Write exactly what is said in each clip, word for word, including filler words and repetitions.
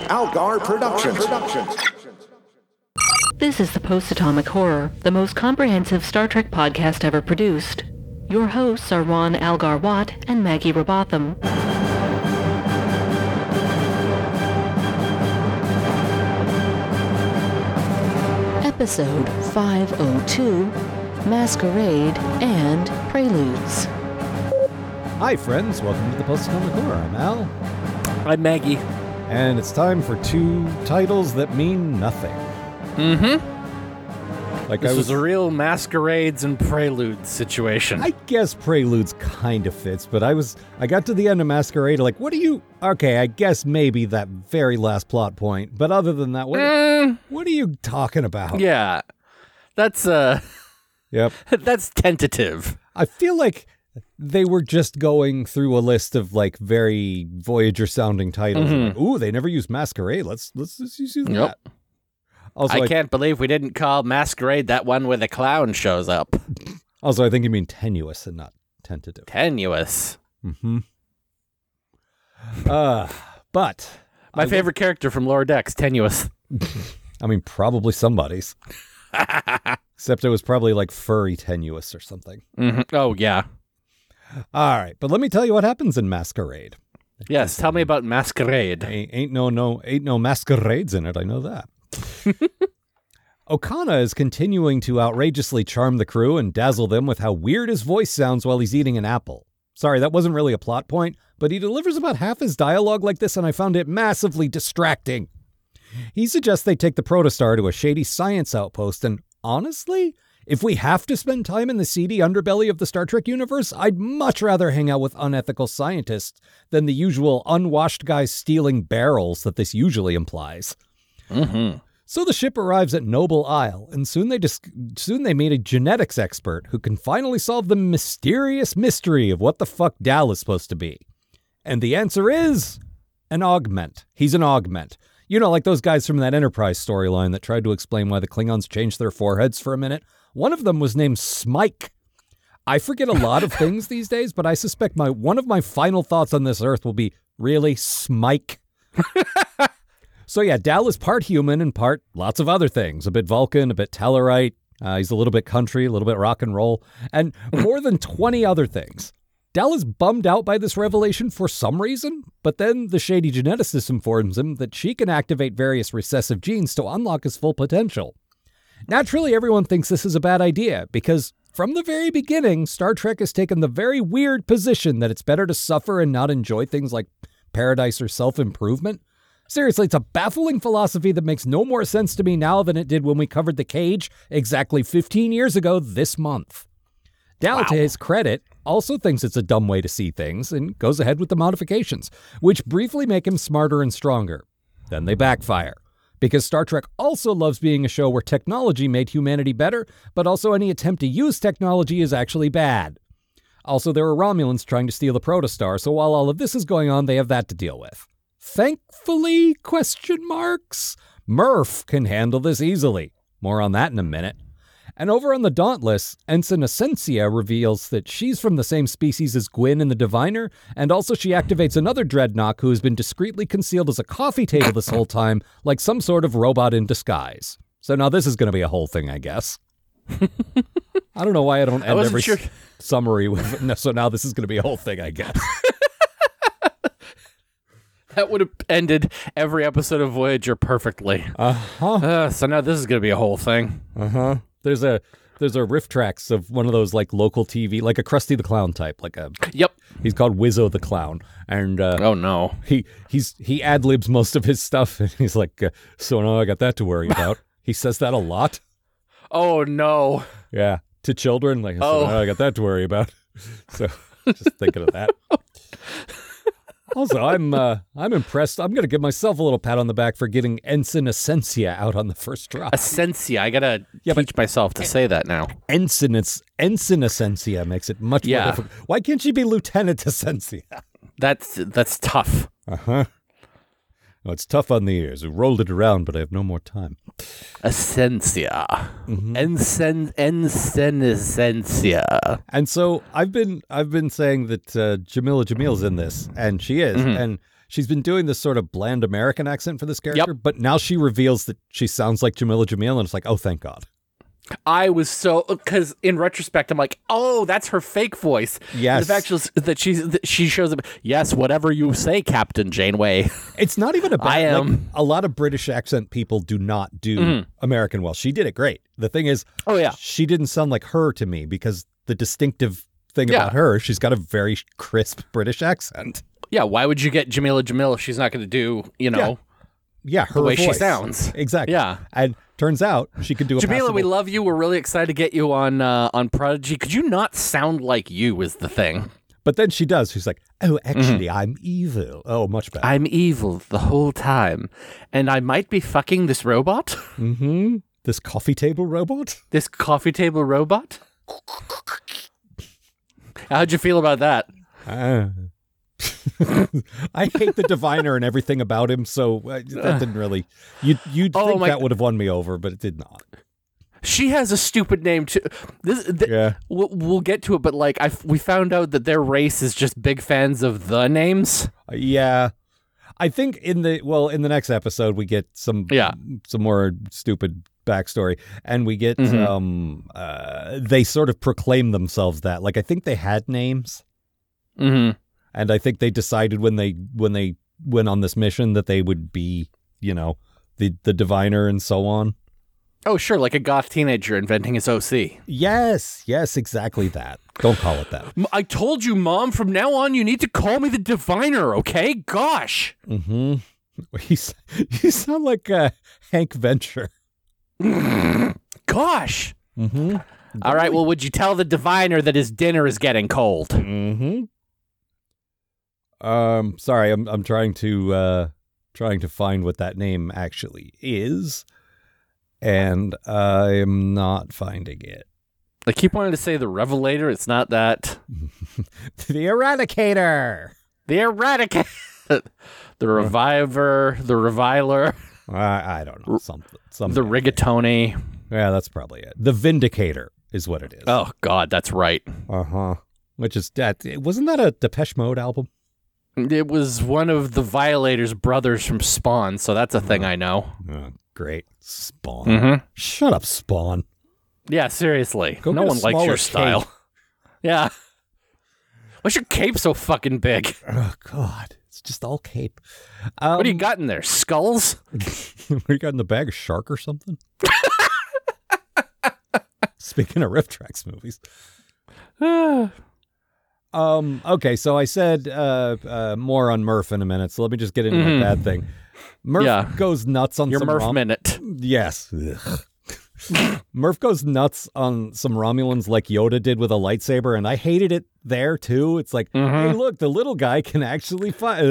Algar Productions. This is the Post-Atomic Horror, the most comprehensive Star Trek podcast ever produced. Your hosts are Ron Algar Watt and Maggie Robotham. Episode five oh two, Masquerade and Preludes. Hi friends, welcome to the Post-Atomic Horror. I'm Al. I'm Maggie. And it's time for two titles that mean nothing. Mm-hmm. Like this I was, was a real masquerades and preludes situation. I guess Preludes kind of fits, but I was I got to the end of Masquerade, like, what do you... Okay, I guess maybe that very last plot point, but other than that, what, Mm. what are you talking about? Yeah, that's, uh... Yep. that's tentative. I feel like they were just going through a list of, like, very Voyager-sounding titles. Mm-hmm. Like, ooh, they never used Masquerade. Let's, let's, let's use that. Yep. Also, I I can't believe we didn't call Masquerade that one where the clown shows up. Also, I think you mean tenuous and not tentative. Tenuous. Mm-hmm. Uh, but... My I favorite character from Lower Decks, Tenuous. I mean, probably somebody's. Except it was probably like furry tenuous or something. Mm-hmm. Oh, yeah. All right, but let me tell you what happens in Masquerade. Yes, tell me about Masquerade. Ain't, ain't no no ain't no masquerades in it. I know that. Okana is continuing to outrageously charm the crew and dazzle them with how weird his voice sounds while he's eating an apple. Sorry, that wasn't really a plot point, but he delivers about half his dialogue like this, and I found it massively distracting. He suggests they take the Protostar to a shady science outpost, and honestly, if we have to spend time in the seedy underbelly of the Star Trek universe, I'd much rather hang out with unethical scientists than the usual unwashed guys stealing barrels that this usually implies. Mm-hmm. So the ship arrives at Noble Isle, and soon they dis- soon they meet a genetics expert who can finally solve the mysterious mystery of what the fuck Dal is supposed to be. And the answer is an augment. He's an augment. You know, like those guys from that Enterprise storyline that tried to explain why the Klingons changed their foreheads for a minute. One of them was named Smike. I forget a lot of things these days, but I suspect my one of my final thoughts on this Earth will be, really, Smike? So yeah, Dal is part human and part lots of other things. A bit Vulcan, a bit Tellarite. Uh, he's a little bit country, a little bit rock and roll, and more than twenty other things. Dal is bummed out by this revelation for some reason, but then the shady geneticist informs him that she can activate various recessive genes to unlock his full potential. Naturally, everyone thinks this is a bad idea, because from the very beginning, Star Trek has taken the very weird position that it's better to suffer and not enjoy things like paradise or self-improvement. Seriously, it's a baffling philosophy that makes no more sense to me now than it did when we covered The Cage exactly fifteen years ago this month. Dal, wow. To his credit, also thinks it's a dumb way to see things and goes ahead with the modifications, which briefly make him smarter and stronger. Then they backfire, because Star Trek also loves being a show where technology made humanity better, but also any attempt to use technology is actually bad. Also, there are Romulans trying to steal the Protostar, so while all of this is going on, they have that to deal with. Thankfully, question marks, Murph can handle this easily. More on that in a minute. And over on the Dauntless, Ensign Essentia reveals that she's from the same species as Gwyn and the Diviner, and also she activates another Dreadnought who has been discreetly concealed as a coffee table this whole time, like some sort of robot in disguise. So now this is going to be a whole thing, I guess. I don't know why I don't end I every sure. s- summary with, no, so now this is going to be a whole thing, I guess. That would have ended every episode of Voyager perfectly. Uh-huh. Uh, so now this is going to be a whole thing. Uh-huh. There's a there's a riff tracks of one of those like local T V, like a Krusty the Clown type, like a Yep. He's called Wizzo the Clown, and uh, oh no, he he's he ad libs most of his stuff, and he's like, uh, so now I got that to worry about. He says that a lot. Oh no. Yeah, to children, like, so oh, now I got that to worry about. So just thinking of that. Also, I'm uh, I'm impressed. I'm going to give myself a little pat on the back for getting Ensign Essentia out on the first try. Essentia. I got to yeah, teach myself to say that now. Ensign, it's, Ensign Essentia makes it much yeah. more difficult. Why can't she be Lieutenant Essentia? That's that's tough. Uh-huh. Oh, it's tough on the ears. We rolled it around, but I have no more time. Essentia. Mm-hmm. Ensen Ensen Essentia. And so I've been I've been saying that uh, Jamila Jamil's in this, and she is, Mm-hmm. and she's been doing this sort of bland American accent for this character, Yep. but now she reveals that she sounds like Jamila Jamil, and it's like, oh, thank God. I was so because in retrospect I'm like, oh, that's her fake voice. Yes. The fact she's- that she's that she shows up. Yes, whatever you say, Captain Janeway. It's not even a bad. I am- Like, a lot of British accent people do not do Mhm. American well. She did it great. The thing is, Oh yeah, she didn't sound like her to me because the distinctive thing Yeah. about her, she's got a very crisp British accent. yeah. Why would you get Jamila Jamil if she's not going to do you know Yeah, her the way she voice. sounds? Exactly. Yeah. And turns out she could do a Jamila, we passable- love you. We're really excited to get you on uh, on Prodigy. Could you not sound like you? Is the thing. But then she does. She's like, oh, actually, I'm evil. Oh, much better. I'm evil the whole time, and I might be fucking this robot, mm-hmm. This coffee table robot? this coffee table robot. How'd you feel about that? Ah. I hate the diviner and everything about him, so uh, that didn't really. You'd, you'd Oh, think my- that would have won me over, but it did not. She has a stupid name too. This, th- Yeah. we'll, we'll get to it, but like I, we found out that their race is just big fans of the names. Uh, yeah. I think in the well in the next episode we get some Yeah. some more stupid backstory, and we get Mhm. um uh, they sort of proclaim themselves that, like, I think they had names, Mm-hmm. and I think they decided when they when they went on this mission that they would be, you know, the the diviner and so on. Oh sure, like a goth teenager inventing his O C. Yes, yes, exactly that. Don't call it that. M- I told you, Mom. From now on, you need to call me the diviner. Okay? Gosh. Mm-hmm. You, s- you sound like uh, Hank Venture. Gosh. Mm-hmm. All right. Well, would you tell the diviner that his dinner is getting cold? Mm-hmm. Um, sorry, I'm I'm trying to uh trying to find what that name actually is, and I'm not finding it. I keep wanting to say the Revelator. It's not that. The Eradicator. The Eradicator. The Reviver. The Reviler. I I don't know, something something. The Rigatoni. Yeah, that's probably it. The Vindicator is what it is. Oh God, that's right. Uh huh. Which is that? Wasn't that a Depeche Mode album? It was one of the Violators' brothers from Spawn, so that's a thing I know. Oh, great. Spawn. Mm-hmm. Shut up, Spawn. Yeah, seriously. Go no get a one likes smaller your style. cape. Yeah. Why's your cape so fucking big? Oh God, it's just all cape. Um, What do you got in there? Skulls? What do you got in the bag? A shark or something? Speaking of Riff Tracks movies. Um. Okay, so I said uh, uh, more on Murph in a minute, so let me just get into Mhm. my bad thing. Murph Yeah. goes nuts on Your some Murph Rom- minute. Yes. Ugh. Murph goes nuts on some Romulans like Yoda did with a lightsaber, and I hated it there too. It's like, Mhm. hey, look, the little guy can actually fight.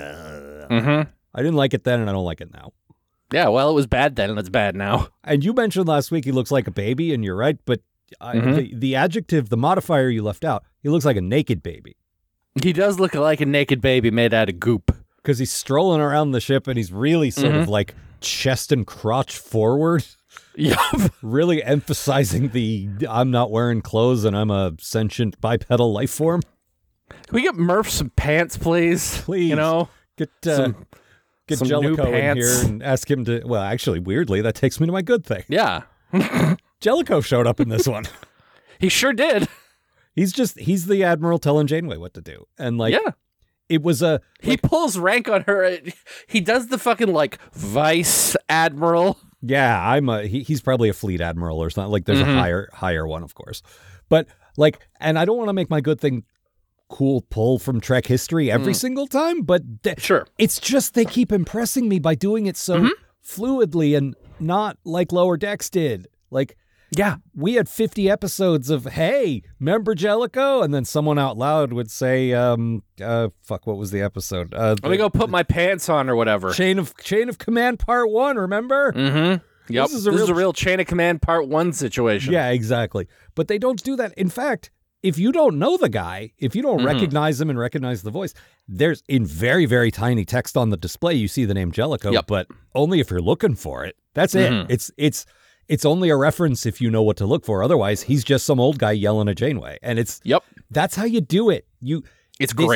Mm-hmm. I didn't like it then, and I don't like it now. Yeah, well, it was bad then, and it's bad now. And you mentioned last week he looks like a baby, and you're right, but I, Mhm. the, the adjective, the modifier you left out, he looks like a naked baby He does look like a naked baby made out of goop. because he's strolling around the ship and he's really sort Mhm. of like chest and crotch forward, Yup. really emphasizing the I'm not wearing clothes and I'm a sentient bipedal life form. Can we get Murph some pants, please? Please. You know? Get uh, Some- get some new Jellicoe in pants. here and ask him to. Well, actually, weirdly, that takes me to my good thing. Yeah. Jellicoe showed up in this one. He sure did. He's just he's the admiral telling Janeway what to do, and like Yeah. it was a He pulls rank on her. He does the fucking, like, vice admiral. yeah. I'm a he, he's probably a fleet admiral or something. Like there's Mhm. a higher higher one, of course, but like, and I don't want to make my good thing cool pull from Trek history every Mm. single time, but th- Sure. it's just they keep impressing me by doing it so Mhm. fluidly and not like Lower Decks did. Like. Yeah. We had fifty episodes of, hey, remember Jellicoe? And then someone out loud would say, um, uh, fuck, what was the episode? Uh, Let me go put my pants on or whatever. Chain of Chain of Command Part One, remember? Mm-hmm. Yep. This is a this is real- a real Chain of Command Part One situation. Yeah, exactly. But they don't do that. In fact, if you don't know the guy, if you don't Mhm. recognize him and recognize the voice, there's in very, very tiny text on the display, you see the name Jellicoe, Yep. but only if you're looking for it. That's Mhm. it. It's it's it's only a reference if you know what to look for. Otherwise, he's just some old guy yelling at Janeway. And it's Yep. that's how you do it. You It's this- great.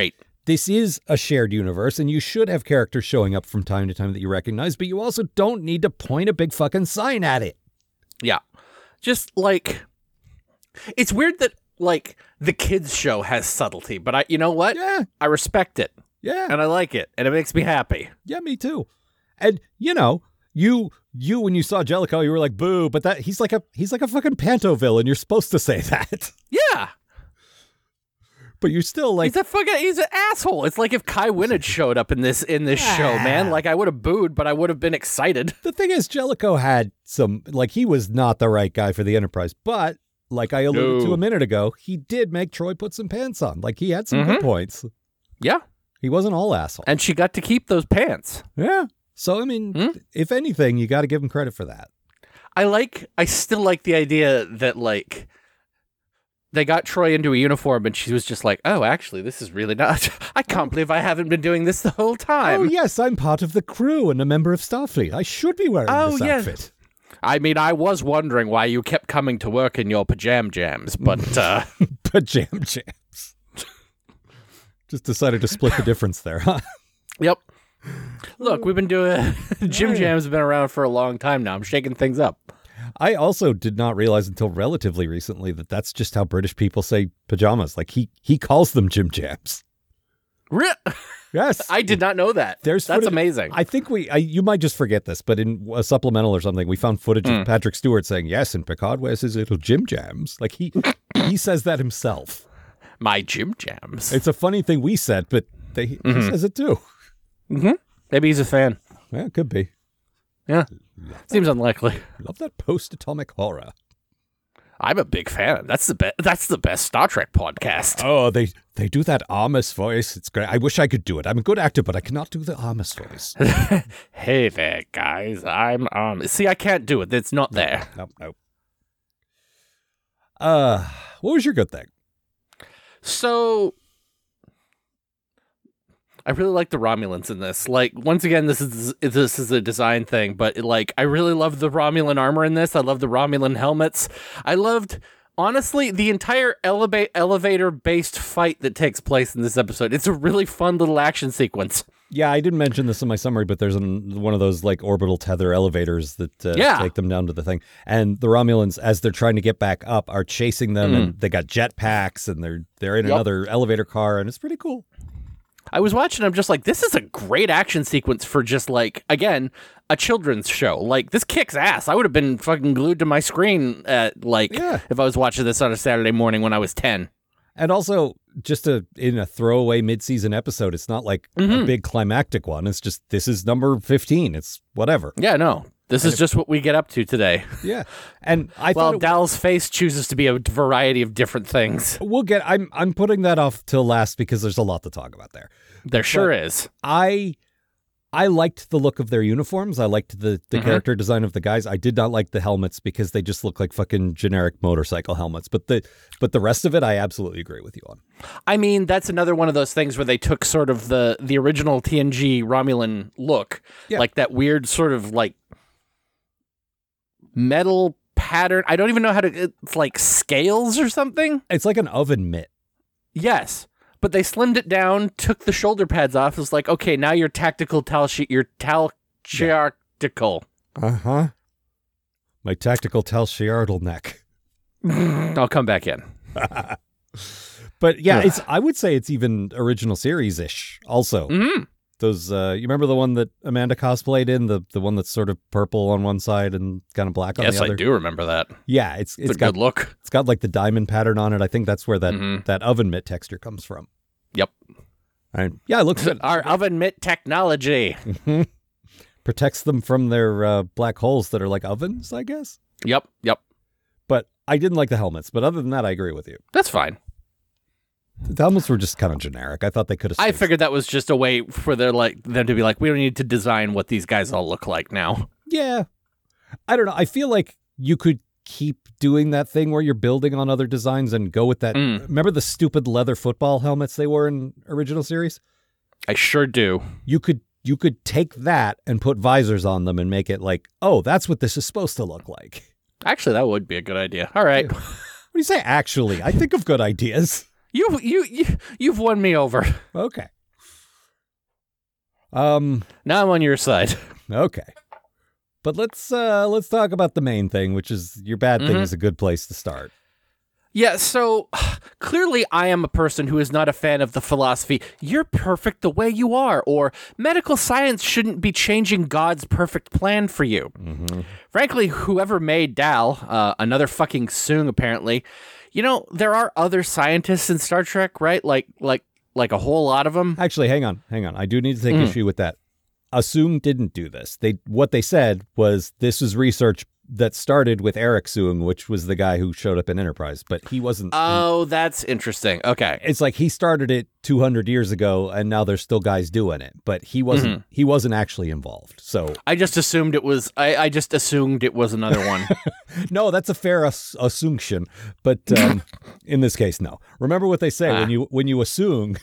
this is a shared universe, and you should have characters showing up from time to time that you recognize, but you also don't need to point a big fucking sign at it. Yeah. Just, like... It's weird that, like, the kids' show has subtlety, but I, you know what? Yeah. I respect it. Yeah. And I like it, and it makes me happy. Yeah, me too. And, you know, you... You, when you saw Jellicoe, you were like, boo, but that he's like a he's like a fucking panto villain. You're supposed to say that. Yeah. But you're still like... He's a fucking, he's an asshole. It's like if Kai Wynn had showed up in this in this Yeah. show, man. Like, I would have booed, but I would have been excited. The thing is, Jellicoe had some... Like, he was not the right guy for the Enterprise. But, like I alluded No. to a minute ago, he did make Troy put some pants on. Like, he had some Mm-hmm. good points. Yeah. He wasn't all asshole. And she got to keep those pants. Yeah. So, I mean, Hmm? if anything, you got to give him credit for that. I like, I still like the idea that, like, they got Troy into a uniform and she was just like, oh, actually, this is really not, I can't believe I haven't been doing this the whole time. Oh, yes, I'm part of the crew and a member of Starfleet. I should be wearing Oh, this yes. outfit. I mean, I was wondering why you kept coming to work in your pajam jams, but, uh, Pajam jams. Just decided to split the difference there, huh? yep. Look, we've been doing, Jim Right. Jam's been around for a long time now. I'm shaking things up. I also did not realize until relatively recently that that's just how British people say pajamas. Like, he, he calls them Jim Jams. Re- Yes. I did not know that. There's That's footage- amazing. I think we, I, you might just forget this, but in a supplemental or something, we found footage Mm. of Patrick Stewart saying, yes, and Picard wears his little Jim Jams. Like, he, he says that himself. My Jim Jams. It's a funny thing we said, but they, he Mm-hmm. says it too. Mm-hmm. Maybe he's a fan. Yeah, it could be. Yeah. Seems unlikely. Love that post-atomic horror. I'm a big fan. That's the best. That's the best Star Trek podcast. Oh, they they do that Amos voice. It's great. I wish I could do it. I'm a good actor, but I cannot do the Amos voice. Hey there, guys. I'm um. See, I can't do it. It's not there. Nope, nope. Uh, what was your good thing? So, I really like the Romulans in this. Like, once again, this is this is a design thing, but like, I really love the Romulan armor in this. I love the Romulan helmets. I loved, honestly, the entire eleva- elevator-based fight that takes place in this episode. It's a really fun little action sequence. Yeah, I didn't mention this in my summary, but there's an, one of those like orbital tether elevators that uh, Yeah. take them down to the thing. And the Romulans, as they're trying to get back up, are chasing them, and they got jetpacks, and they're they're in Yep. another elevator car, and it's pretty cool. I was watching, I'm just like, this is a great action sequence for just like, again, a children's show. Like, this kicks ass. I would have been fucking glued to my screen at, like, Yeah. if I was watching this on a Saturday morning when I was ten. And also, just a in a throwaway mid-season episode, it's not like Mm-hmm. a big climactic one. It's just, this is number fifteen. It's whatever. Yeah, no. This is just what we get up to today. Yeah. And I Well, thought it, Dal's face chooses to be a variety of different things. we'll get, I'm, I'm putting that off till last because there's a lot to talk about there. There sure is. I I liked the look of their uniforms. I liked the, the Mhm. character design of the guys. I did not like the helmets because they just look like fucking generic motorcycle helmets. But the but the rest of it, I absolutely agree with you on. I mean, that's another one of those things where they took sort of the, the original T N G Romulan look, Yeah. like that weird sort of like metal pattern. I don't even know how to, it's like scales or something. It's like an oven mitt. Yes. But they slimmed it down, took the shoulder pads off. It was like, okay, now you're tactical tal she you're talchiartical. Uh-huh. My tactical Tel Shiardle neck. I'll come back in. But yeah, Ugh. it's I would say it's even original series-ish also. Mm-hmm. Those uh you remember the one that Amanda cosplayed in, the the one that's sort of purple on one side and kind of black on Yes, the other? I do remember that. Yeah, it's It's, it's a got good look. it's got like the diamond pattern on it. I think that's where that Mhm. that oven mitt texture comes from. Yep. And yeah, it looks good. Our oven mitt technology. Protects them from their uh, black holes that are like ovens, I guess. Yep, yep. But I didn't like the helmets. But other than that, I agree with you. That's fine. The helmets were just kind of generic. I thought they could have. I figured that was just a way for their like them to be like, we don't need to design what these guys all look like now. Yeah, I don't know. I feel like you could keep doing that thing where you're building on other designs and go with that. Mm. Remember the stupid leather football helmets they wore in original series? I sure do. You could you could take that and put visors on them and make it like, oh, that's what this is supposed to look like. Actually, that would be a good idea. All right. What do you say? Actually, I think of good ideas. You you you you've won me over. Okay. Um. Now I'm on your side. Okay. But let's uh let's talk about the main thing, which is your bad thing Mm-hmm. is a good place to start. Yeah, so clearly I am a person who is not a fan of the philosophy, you're perfect the way you are, or medical science shouldn't be changing God's perfect plan for you. Mm-hmm. Frankly, whoever made Dal, uh, another fucking Soong apparently, you know, there are other scientists in Star Trek, right? Like, like, like a whole lot of them. Actually, hang on, hang on. I do need to take Mm. issue with that. Soong didn't do this. They what they said was this was research that started with Eric Soong, which was the guy who showed up in Enterprise, but he wasn't. Oh, that's interesting. Okay. It's like he started it two hundred years ago, and now there's still guys doing it, but he wasn't. Mm-hmm. He wasn't actually involved. So I just assumed it was, I, I just assumed it was another one. no, that's a fair ass- assumption, but um, in this case, no. Remember what they say Ah. when you when you assume.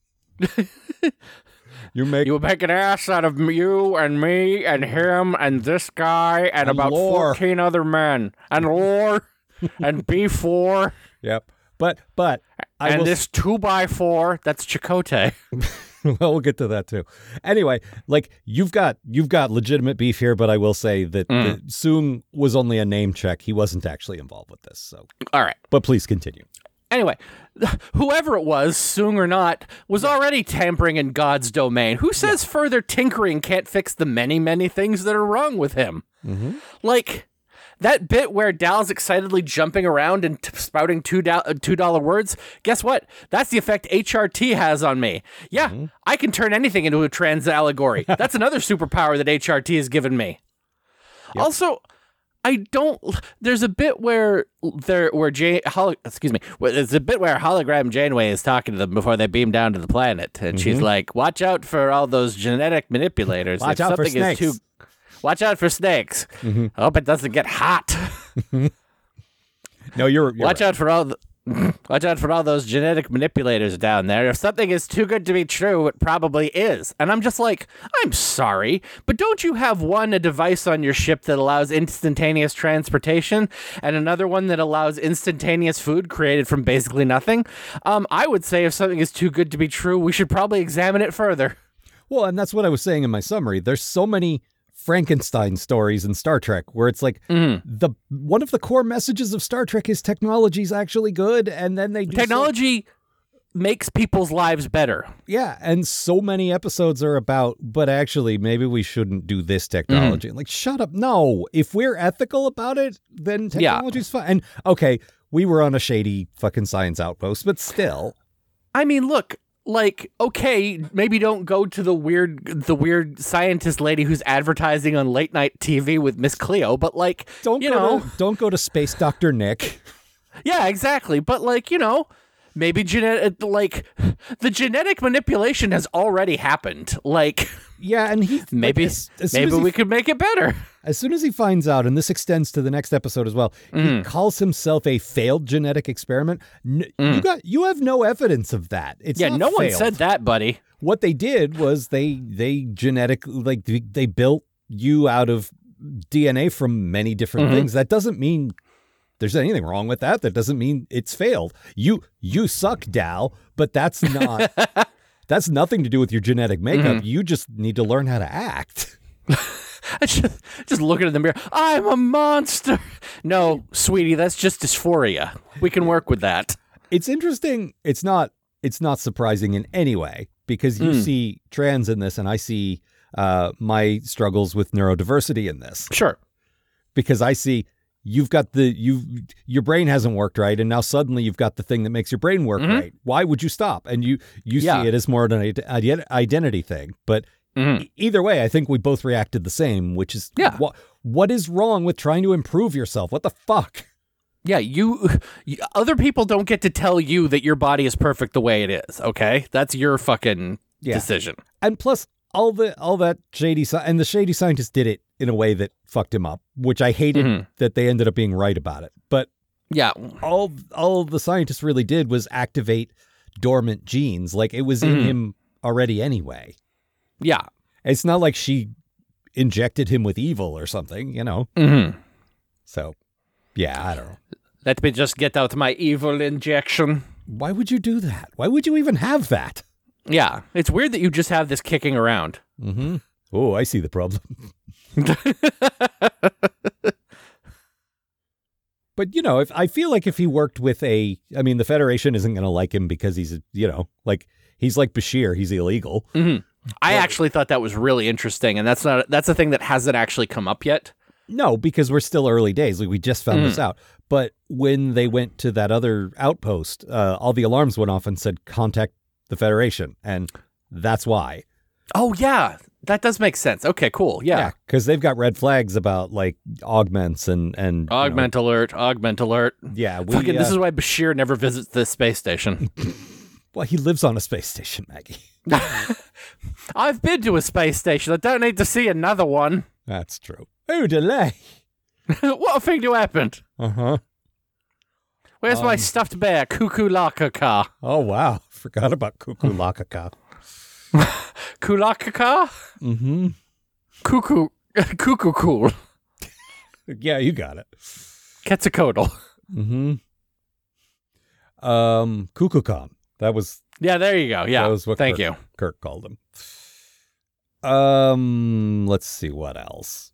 You make You would make an ass out of you and me and him and this guy and, And about Lore. fourteen other men. And Lore and B four Yep. But but I and will this two by four. That's Chakotay. well, we'll get to that too. Anyway, like you've got you've got legitimate beef here, but I will say that Mm. the, Soong was only a name check. He wasn't actually involved with this. So, All right. but please continue. Anyway, whoever it was, Soong or not, was already tampering in God's domain. Who says further tinkering can't fix the many, many things that are wrong with him? Mm-hmm. Like, that bit where Dal's excitedly jumping around and t- spouting two do- uh, two dollar words, guess what? That's the effect H R T has on me. Yeah, Mm-hmm. I can turn anything into a trans allegory. That's another superpower that H R T has given me. Also, I don't. There's a bit where there where Jane, holo, excuse me. where- There's a bit where hologram Janeway is talking to them before they beam down to the planet, and she's like, "Watch out for all those genetic manipulators. Watch if out for something is snakes." too, watch out for snakes. I hope it doesn't get hot. No, you're, you're Watch right. out for all the, watch out for all those genetic manipulators down there. If something is too good to be true, it probably is. And I'm just like, I'm sorry, but don't you have one, a device on your ship that allows instantaneous transportation, and another one that allows instantaneous food created from basically nothing? Um, I would say if something is too good to be true, we should probably examine it further. Well, and that's what I was saying in my summary. There's so many Frankenstein stories in Star Trek where it's like Mm-hmm. the one of the core messages of Star Trek is technology's actually good, and then they do so- Technology makes people's lives better. yeah, and so many episodes are about, but actually maybe we shouldn't do this technology. Like, shut up. No, if we're ethical about it, then Yeah. technology's fine. And okay, we were on a shady fucking science outpost, but still. I mean, look, like, okay, maybe don't go to the weird the weird scientist lady who's advertising on late night T V with Miss Cleo, but like, Don't you go know, to, don't go to Space Doctor Nick. yeah, exactly. But like, you know, maybe genetic like the genetic manipulation has already happened. Like, Yeah, and he maybe like, as, as soon maybe as he we could make it better. As soon as he finds out, and this extends to the next episode as well, Mm. he calls himself a failed genetic experiment. N- You got you have no evidence of that. It's Mm. Yeah, not no one failed. said that, buddy. What they did was they they genetic like they they built you out of D N A from many different Mhm. things. That doesn't mean there's anything wrong with that. That doesn't mean it's failed. You you suck, Dal, but that's not that's nothing to do with your genetic makeup. Mm-hmm. You just need to learn how to act. just, just looking in the mirror, I'm a monster. No, sweetie, that's just dysphoria. We can work with that. It's interesting. It's not it's not surprising in any way because you Mm. see trans in this and I see uh, my struggles with neurodiversity in this Sure. because I see you've got the you your brain hasn't worked right and now suddenly you've got the thing that makes your brain work Mhm. right. Why would you stop? And you you Yeah. see it as more of an ide- identity thing. But Mhm. e- either way, I think we both reacted the same, which is Yeah. what what is wrong with trying to improve yourself? What the fuck? Yeah, you, you. Other people don't get to tell you that your body is perfect the way it is. Okay, that's your fucking Yeah. decision. And plus, all the all that shady sci- and the shady scientist did it in a way that fucked him up, which I hated Mhm. that they ended up being right about it. But Yeah, all all the scientist really did was activate dormant genes, like it was in Mhm. him already anyway. yeah. It's not like she injected him with evil or something, you know. Mm-hmm. So, yeah, I don't know. Let me just get out my evil injection. Why would you do that? Why would you even have that? Yeah, it's weird that you just have this kicking around. Mm-hmm. Oh, I see the problem. But, you know, if I feel like if he worked with a, I mean, the Federation isn't going to like him because he's, you know, like, he's like Bashir. He's illegal. Mm-hmm. I But- actually thought that was really interesting, and that's not that's a thing that hasn't actually come up yet. No, because we're still early days. Like, we just found Mm. this out. But when they went to that other outpost, uh, all the alarms went off and said, contact the Federation. And that's why. Oh, yeah. That does make sense. Okay, cool. Yeah. Because they've got red flags about, like, augments and... and you know, Augment alert. Augment alert. yeah. We, Fucking, this uh, is why Bashir never visits the space station. well, he lives on a space station, Maggie. I've been to a space station. I don't need to see another one. That's true. Oh, delay. What a thing to happen. Uh-huh. Where's my Um, stuffed bear, Cuckoo Lakaka? Oh, wow. Forgot about Cuckoo Lakaka. Kulakaka? Mm-hmm. Cuckoo. Cuckoo cool. Yeah, you got it. Quetzalcoatl. Mm-hmm. Um, Cuckoo-Con. That was Yeah, there you go. Yeah. That was what Thank Kirk, you. Kirk called him. Um, let's see what else.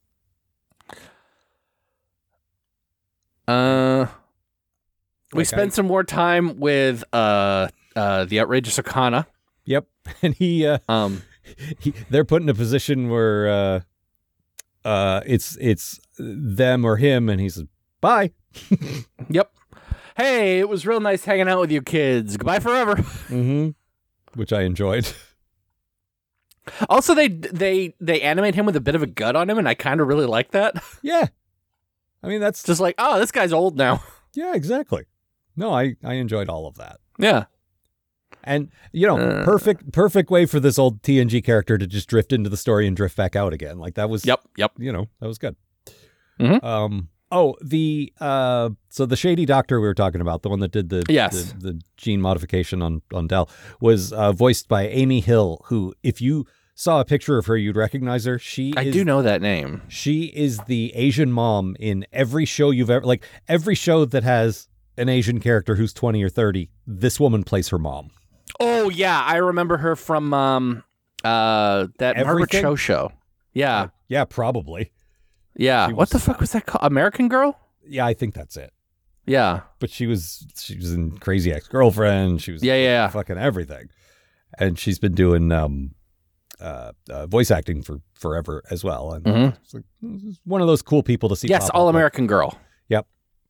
Uh, we Like spent I- some more time with uh, uh, the outrageous Arcana. Yep, and he, uh, Um, he, they're put in a position where, uh, uh, it's it's them or him, and he says, "Bye." yep. Hey, it was real nice hanging out with you kids. Goodbye forever. Mm-hmm. Which I enjoyed. Also, they they they animate him with a bit of a gut on him, and I kind of really like that. Yeah, I mean that's It's just like, oh, this guy's old now. yeah, exactly. No, I I enjoyed all of that. Yeah. And, you know, Uh. perfect, perfect way for this old T N G character to just drift into the story and drift back out again. Like that was, Yep. Yep. you know, that was good. Mhm. Um, oh, the, uh, so the shady doctor we were talking about, the one that did the, Yes. the, the gene modification on, on Dell was, uh, voiced by Amy Hill, who, if you saw a picture of her, you'd recognize her. She I is, do know that name. she is the Asian mom in every show you've ever, like every show that has an Asian character who's twenty or thirty, this woman plays her mom. Oh yeah, I remember her from um uh that Margaret Everything? Cho show. Yeah. Yeah, probably. Yeah. She What the was- fuck was that called? American Girl? Yeah, I think that's it. Yeah. But she was she was in Crazy Ex-Girlfriend. She was Yeah, yeah, yeah. fucking everything, and she's been doing um, uh, uh, voice acting for forever as well. And Mhm. it's like, this is one of those cool people to see. Yes, pop All up. American Girl. Yep.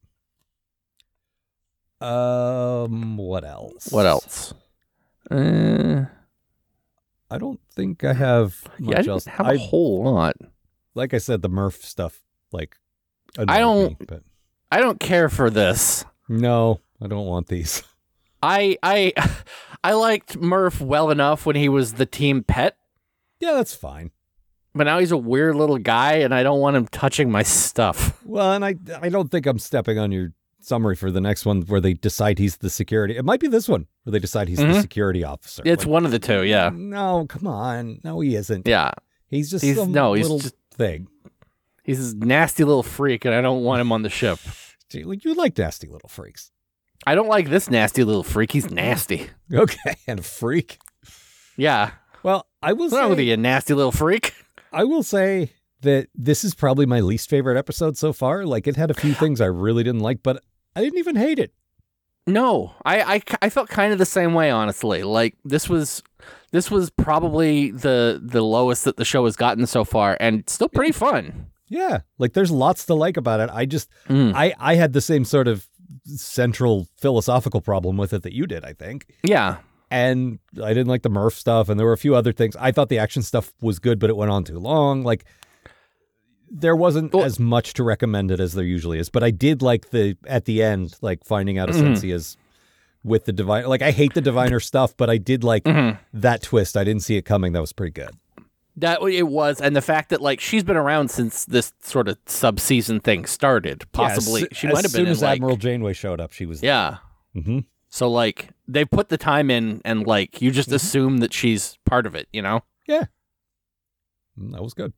Um, what else? What else? Uh, I don't think I have much yeah, I didn't else. have I a whole lot. like I said, the Murph stuff. Like, I annoyed don't- me, but I don't care for this. no, I don't want these. I I I liked Murph well enough when he was the team pet, Yeah, that's fine. but now he's a weird little guy, and I don't want him touching my stuff. Well, and I I don't think I'm stepping on your summary for the next one where they decide he's the security. It might be this one where they decide he's the Mhm. security officer. It's Like, one of the two. Yeah. No, come on. No, he isn't. Yeah. He's just He's- some no, he's little just- thing. He's this nasty little freak, and I don't want him on the ship. Gee, well, you like nasty little freaks. I don't like this nasty little freak. He's nasty. Okay, and a freak. Yeah. Well, I will What's wrong with you, say, you nasty little freak? I will say that this is probably my least favorite episode so far. Like, it had a few things I really didn't like, but I didn't even hate it. No, I, I, I felt kind of the same way, honestly. Like this was this was probably the the lowest that the show has gotten so far, and still pretty fun. Yeah, like there's lots to like about it. I just, Mm. I, I had the same sort of central philosophical problem with it that you did, I think. Yeah. And I didn't like the Murph stuff, and there were a few other things. I thought the action stuff was good, but it went on too long. Like, there wasn't Well- as much to recommend it as there usually is. But I did like the, at the end, like finding out Mhm. Essenzia's with the divine. Like, I hate the diviner stuff, but I did like Mhm. that twist. I didn't see it coming. That was pretty good. That it was, and the fact that like she's been around since this sort of sub-season thing started. Possibly, Yeah, as, she as might have been soon in as like Admiral Janeway showed up, she was yeah. hmm So like they put the time in, and like you just Mhm. assume that she's part of it. You know? Yeah. That was good.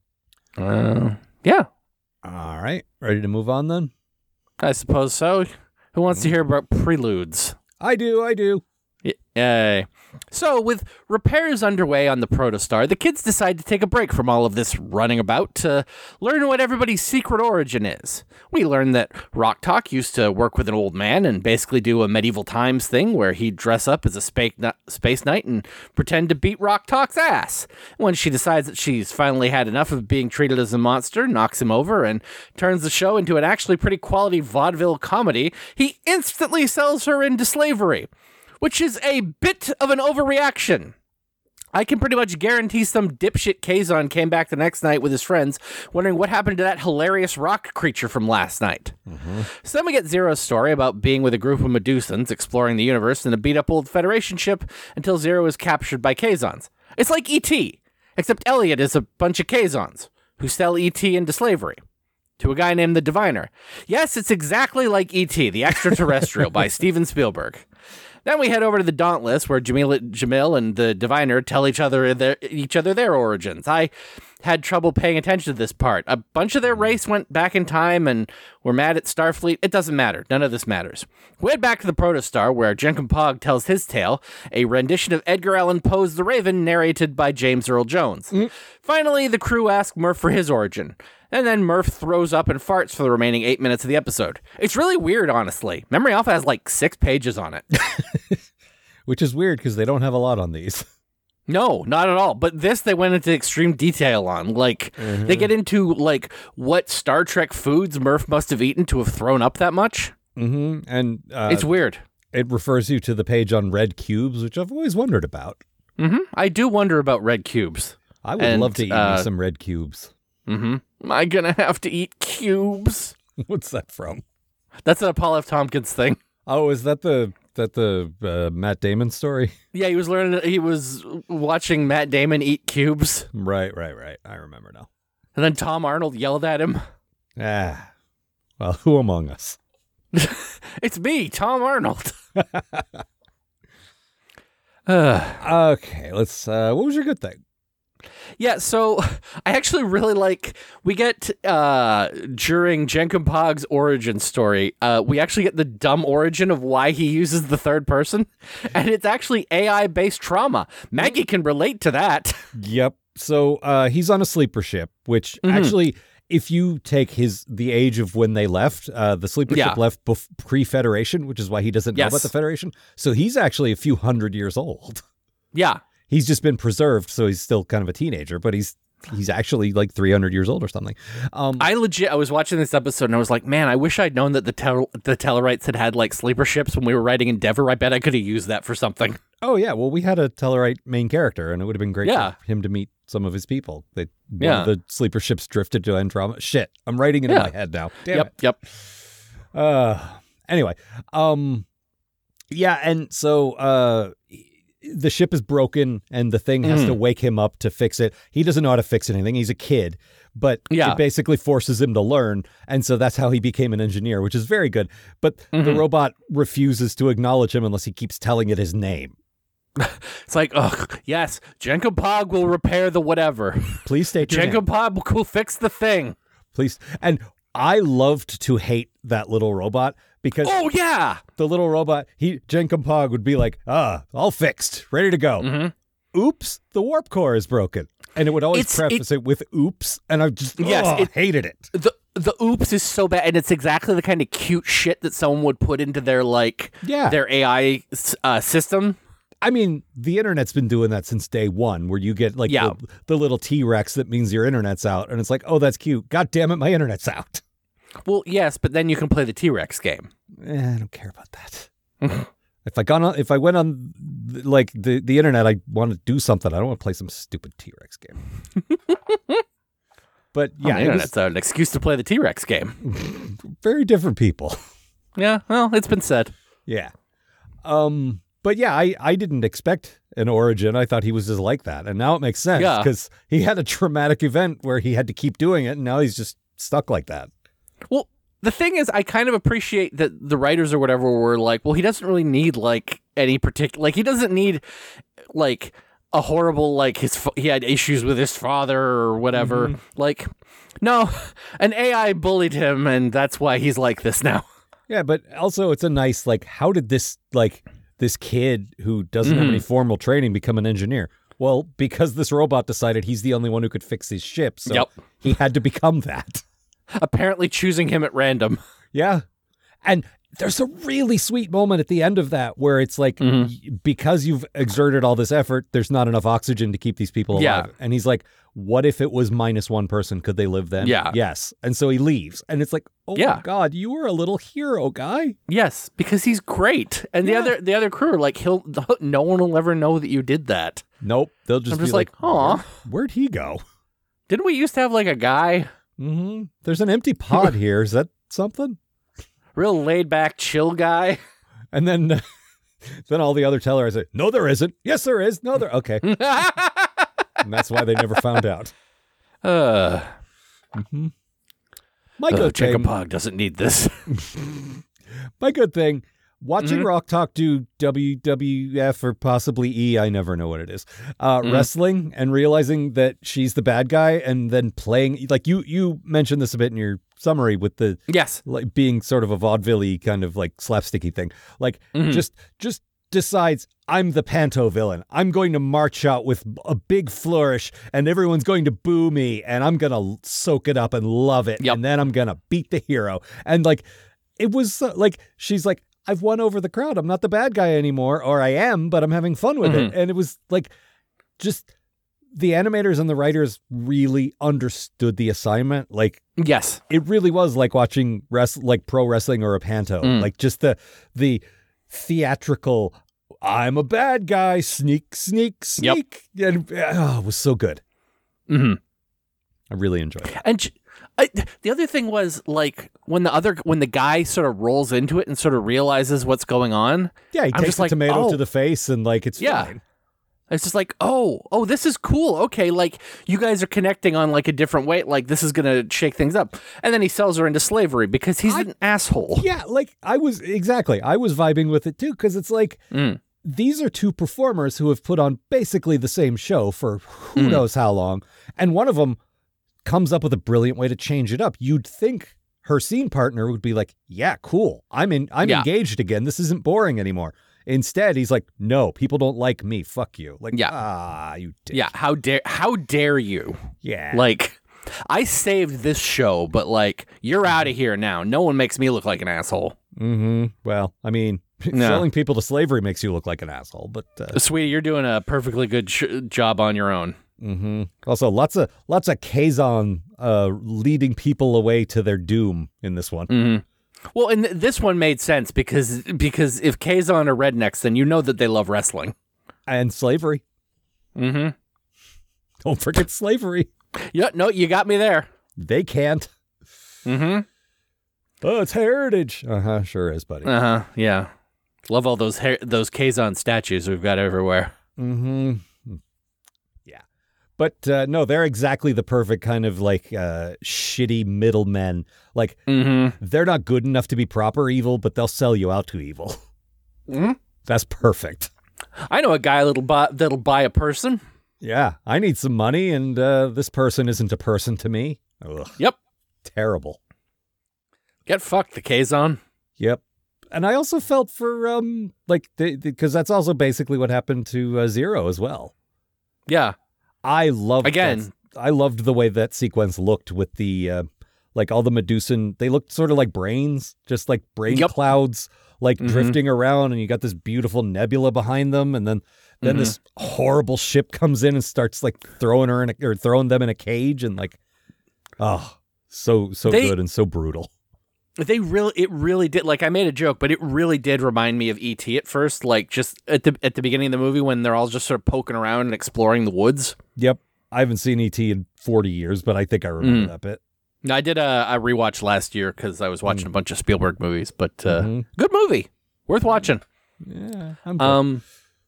Uh, yeah, All right. Ready to move on then? I suppose so. Who wants to hear about preludes? I do, I do. Yay. So, with repairs underway on the Protostar, the kids decide to take a break from all of this running about to learn what everybody's secret origin is. We learn that Rok-Tahk used to work with an old man and basically do a medieval times thing where he'd dress up as a space knight and pretend to beat Rok-Tahk's ass. When she decides that she's finally had enough of being treated as a monster, knocks him over, and turns the show into an actually pretty quality vaudeville comedy, he instantly sells her into slavery, which is a bit of an overreaction. I can pretty much guarantee some dipshit Kazon came back the next night with his friends, wondering what happened to that hilarious rock creature from last night. Mm-hmm. So then we get Zero's story about being with a group of Medusans, exploring the universe in a beat-up old Federation ship until Zero is captured by Kazons. It's like E T, except Elliot is a bunch of Kazons who sell E T into slavery to a guy named the Diviner. Yes, it's exactly like E T, the extraterrestrial by Steven Spielberg. Then we head over to the Dauntless, where Jamil, Jamil and the Diviner tell each other their, each other their origins. I had trouble paying attention to this part. A bunch of their race went back in time and were mad at Starfleet. It doesn't matter. None of this matters. We head back to the Protostar, where Jenkin Pog tells his tale, a rendition of Edgar Allan Poe's The Raven, narrated by James Earl Jones. Mm. Finally, the crew ask Murph for his origin. And then Murph throws up and farts for the remaining eight minutes of the episode. It's really weird, honestly. Memory Alpha has like six pages on it. Which is weird because they don't have a lot on these. No, not at all. But this they went into extreme detail on. Like, mm-hmm. they get into like what Star Trek foods Murph must have eaten to have thrown up that much. Mm-hmm. And uh, it's weird. It refers you to the page on red cubes, which I've always wondered about. Mm-hmm. I do wonder about red cubes. I would and, love to eat uh, me some red cubes. Mm-hmm. Am I gonna have to eat cubes? What's that from? That's a Paul F. Tompkins thing. Oh, is that the that the uh, Matt Damon story? Yeah, he was learning. He was watching Matt Damon eat cubes. Right, right, right. I remember now. And then Tom Arnold yelled at him. Ah, well, who among us? It's me, Tom Arnold. uh. Okay, let's. Uh, what was your good thing? Yeah, so I actually really like, we get, uh, during Jenkin Pog's origin story, uh, we actually get the dumb origin of why he uses the third person, and it's actually A I-based trauma. Maggie can relate to that. Yep. So uh, he's on a sleeper ship, which mm-hmm. actually, if you take his the age of when they left, uh, the sleeper yeah. ship left bef- pre-Federation, which is why he doesn't know yes. about the Federation. So he's actually a few hundred years old. Yeah. He's just been preserved, so he's still kind of a teenager, but he's he's actually like three hundred years old or something. Um, I legit, I was watching this episode and I was like, man, I wish I'd known that the tel- the Tellarites had had like sleeper ships when we were writing Endeavor. I bet I could have used that for something. Oh, yeah. Well, we had a Tellarite main character, and it would have been great yeah. for him to meet some of his people. They, one yeah. of the sleeper ships drifted to Andromeda. Shit, I'm writing it yeah. in my head now. Damn yep, it. Yep, Uh, anyway, um, yeah, and so... Uh, the ship is broken and the thing has mm. to wake him up to fix it. He doesn't know how to fix anything. He's a kid, but yeah. it basically forces him to learn. And so that's how he became an engineer, which is very good. But mm-hmm. the robot refuses to acknowledge him unless he keeps telling it his name. It's like, oh, yes, Jenkin Pog will repair the whatever. Please state your Jenkin name. Pog will fix the thing. Please. And I loved to hate that little robot. Because oh yeah, the little robot, he Jenkin Pog would be like, ah, all fixed, ready to go. Mm-hmm. Oops, the warp core is broken, and it would always it's, preface it, it with "oops," and I just yes, oh, it, hated it. The the oops is so bad, and it's exactly the kind of cute shit that someone would put into their like yeah. their A I uh, system. I mean, the internet's been doing that since day one, where you get like yeah. the, the little T-Rex that means your internet's out, and it's like, oh, that's cute. God damn it, my internet's out. Well, yes, but then you can play the T-Rex game. Eh, I don't care about that. if I got on, if I went on like the, the internet, I want to do something. I don't want to play some stupid T-Rex game. But yeah, oh, the internet's was, an excuse to play the T-Rex game. Very different people. Yeah, well, it's been said. Yeah. Um. But yeah, I, I didn't expect an origin. I thought he was just like that, and now it makes sense because yeah. he had a traumatic event where he had to keep doing it, and now he's just stuck like that. Well, the thing is, I kind of appreciate that the writers or whatever were like, well, he doesn't really need like any particular, like he doesn't need like a horrible, like his, he had issues with his father or whatever. Mm-hmm. Like, no, an A I bullied him and that's why he's like this now. Yeah, but also it's a nice, like, how did this, like, this kid who doesn't Mm-hmm. have any formal training become an engineer? Well, because this robot decided he's the only one who could fix his ship, so Yep. he had to become that. Apparently choosing him at random. Yeah. And there's a really sweet moment at the end of that where it's like, Mhm. y- because you've exerted all this effort, there's not enough oxygen to keep these people alive. Yeah. And he's like, what if it was minus one person? Could they live then? Yeah. Yes. And so he leaves. And it's like, oh Yeah. my God, you were a little hero, guy. Yes, because he's great. And the Yeah. other the other crew, like he'll no one will ever know that you did that. Nope. They'll just I'm be just like, like, aw. "Where- where'd he go? Didn't we used to have like a guy, Mm-hmm. There's an empty pod here. Is that something? real laid back, chill guy? And then, then all the other tellers say, no, there isn't. Yes, there is. No, there. Okay. And that's why they never found out. uh, My uh good Jacob thing. Pog doesn't need this. My good thing. Watching Mhm. Rock Talk do W W F or possibly E, I never know what it is, uh, Mm. wrestling and realizing that she's the bad guy and then playing, like you you mentioned this a bit in your summary with the Yes. like being sort of a vaudeville kind of like slapsticky thing. Like Mhm. just just decides I'm the panto villain. I'm going to march out with a big flourish and everyone's going to boo me and I'm going to soak it up and love it. Yep. And then I'm going to beat the hero. And like it was uh, like she's like, I've won over the crowd. I'm not the bad guy anymore, or I am, but I'm having fun with it. And it was like just the animators and the writers really understood the assignment. Like Yes. it really was like watching rest like pro wrestling or a panto. Mm. Like just the the theatrical I'm a bad guy, sneak, sneak, sneak. And oh, it was so good. hmm I really enjoyed it. And j- I, the other thing was like when the other when the guy sort of rolls into it and sort of realizes what's going on. Yeah, he I'm takes just the like, tomato oh. to the face and like it's Yeah. fine. It's just like, oh, oh, this is cool. Okay, like you guys are connecting on like a different way. Like this is gonna shake things up. And then he sells her into slavery because he's I- an asshole. Yeah, like I was exactly. I was vibing with it too because it's like Mm. these are two performers who have put on basically the same show for who Mm. knows how long, and one of them comes up with a brilliant way to change it up. You'd think her scene partner would be like, "Yeah, cool. I'm in. I'm Yeah. engaged again. This isn't boring anymore." Instead, he's like, "No, people don't like me. Fuck you." Like, Yeah. ah, you dick. Yeah, how dare how dare you? yeah. Like I saved this show, but like you're out of here now. No one makes me look like an asshole. mm-hmm. Well, I mean, No. selling people to slavery makes you look like an asshole, but. Uh, Sweetie, you're doing a perfectly good sh- job on your own. hmm Also, lots of lots of Kazon uh, leading people away to their doom in this one. Mm-hmm. Well, and th- this one made sense because because if Kazon are rednecks, then you know that they love wrestling. And slavery. Mm-hmm. Don't forget slavery. Yeah, no, you got me there. They can't. Mm-hmm. Oh, it's heritage. Uh huh. Sure is, buddy. Uh huh. Yeah. Love all those her- those Kazon statues we've got everywhere. Mm-hmm. Yeah, but uh, no, they're exactly the perfect kind of like uh, shitty middlemen. Like Mm-hmm. they're not good enough to be proper evil, but they'll sell you out to evil. Mm-hmm. That's perfect. I know a guy that'll buy that'll buy a person. Yeah, I need some money, and uh, this person isn't a person to me. Ugh, Yep. terrible. Get fucked, the Kazon. Yep. And I also felt for, um, like, because that's also basically what happened to uh, Zero as well. Yeah. I loved Again. that- I loved the way that sequence looked with the, uh, like, all the Medusan. They looked sort of like brains, just like brain Yep. clouds, like Mhm. drifting around. And you got this beautiful nebula behind them. And then, then Mhm. this horrible ship comes in and starts, like, throwing her in a, or throwing them in a cage. And, like, oh, so, so They- good and so brutal. They really, it really did. Like I made a joke, but it really did remind me of E T at first. Like just at the at the beginning of the movie when they're all just sort of poking around and exploring the woods. Yep. I haven't seen E T in forty years, but I think I remember Mm. that bit. No, I did a, a rewatch last year because I was watching a bunch of Spielberg movies. But uh, Mhm. good movie, worth watching. Yeah. I'm good. Um,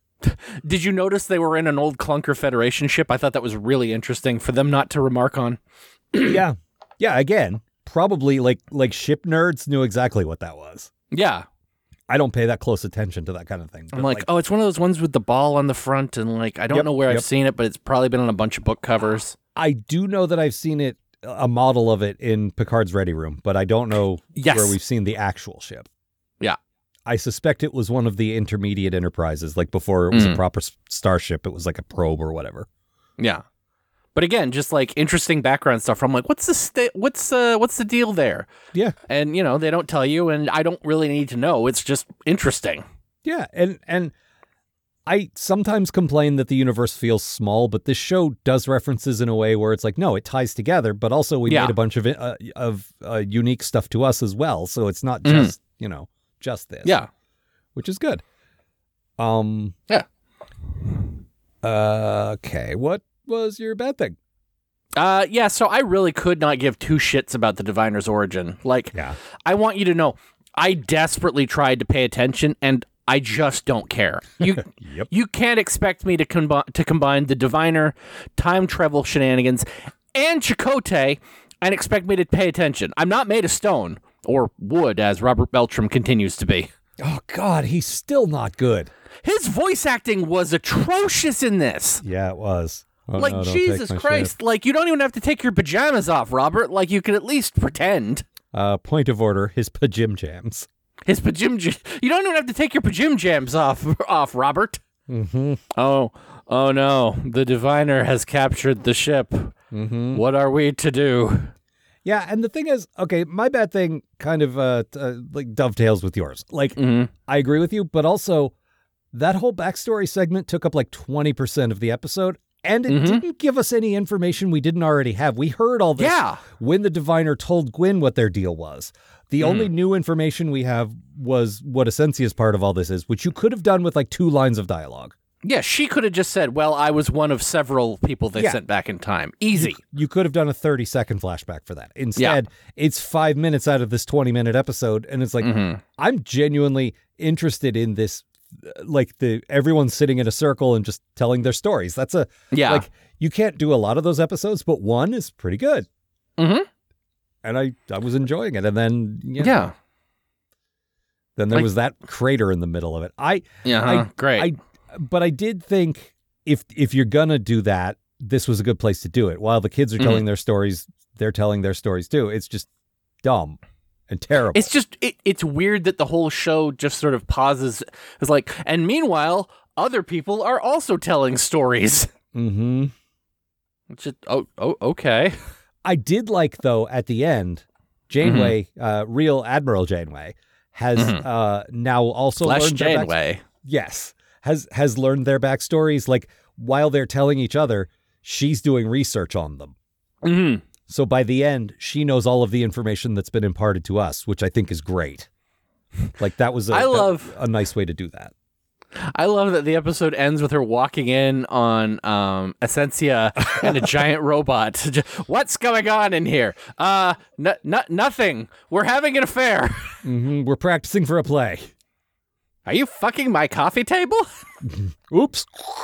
did you notice they were in an old clunker Federation ship? I thought that was really interesting for them not to remark on. yeah. Yeah. Again, probably like like ship nerds knew exactly what that was. Yeah, I don't pay that close attention to that kind of thing. I'm but, like, oh, it's one of those ones with the ball on the front, and like I don't Yep, know where yep. I've seen it, but it's probably been on a bunch of book covers. I do know that I've seen it a model of it in Picard's Ready Room, but I don't know Yes. where we've seen the actual ship. Yeah. I suspect it was one of the intermediate Enterprises, like before it was Mm. a proper s- starship. It was like a probe or whatever. Yeah. But again, just like interesting background stuff. I'm like, what's the sta- what's uh what's the deal there? Yeah. And you know, they don't tell you, and I don't really need to know. It's just interesting. Yeah, and and I sometimes complain that the universe feels small, but this show does references in a way where it's like, no, it ties together, but also we Yeah. made a bunch of uh, of uh, unique stuff to us as well, so it's not Mhm. just you know just this. Yeah. which is good. Um. Yeah. Uh, okay, what was your bad thing? Uh, yeah. So I really could not give two shits about the Diviner's origin. Like, Yeah. I want you to know, I desperately tried to pay attention, and I just don't care. You Yep. you can't expect me to combine to combine the Diviner, time travel shenanigans, and Chakotay, and expect me to pay attention. I'm not made of stone or wood, as Robert Beltram continues to be. Oh God, he's still not good. His voice acting was atrocious in this. Yeah, it was. Oh, like, no, don't Jesus take my Christ. shit. Like, you don't even have to take your pajamas off, Robert. Like, you can at least pretend. Uh, point of order: his pajim jams. His pajim j- You don't even have to take your pajim jams off, off Robert. Mm-hmm. Oh, oh no. The Diviner has captured the ship. Mm-hmm. What are we to do? Yeah, and the thing is, okay, my bad thing kind of uh, t- uh like dovetails with yours. Like, Mhm. I agree with you, but also that whole backstory segment took up like twenty percent of the episode, and it Mhm. didn't give us any information we didn't already have. We heard all this Yeah. when the Diviner told Gwyn what their deal was. The only new information we have was what Essenzia's part of all this is, which you could have done with like two lines of dialogue. Yeah, she could have just said, well, I was one of several people they Yeah. sent back in time. Easy. You could have done a thirty second flashback for that. Instead, it's five minutes out of this twenty minute episode. And it's like, Mhm. I'm genuinely interested in this. uh, Like the everyone's sitting in a circle and just telling their stories. That's a, Yeah. like, you can't do a lot of those episodes, but one is pretty good. Mhm. And I, I was enjoying it. And then, you know, Yeah. then there Like- was that crater in the middle of it. I, Yeah. I- Great. I, but I did think if, if you're going to do that, this was a good place to do it. While the kids are Mhm. telling their stories, they're telling their stories too. It's just dumb and terrible. It's just, it, it's weird that the whole show just sort of pauses. It's like, and meanwhile, other people are also telling stories. mm-hmm. It's just, oh, oh, okay. I did like, though, at the end, Janeway, uh, real Admiral Janeway, has Mhm. uh, now also Flesh learned their back- Janeway. Yes, has has learned their backstories. Like, while they're telling each other, she's doing research on them. hmm So by the end, she knows all of the information that's been imparted to us, which I think is great. Like, that was a, I that- love- a nice way to do that. I love that the episode ends with her walking in on um, Essentia and a giant robot. Just, what's going on in here? Uh, n- n- nothing. We're having an affair. hmm We're practicing for a play. Are you fucking my coffee table? Oops.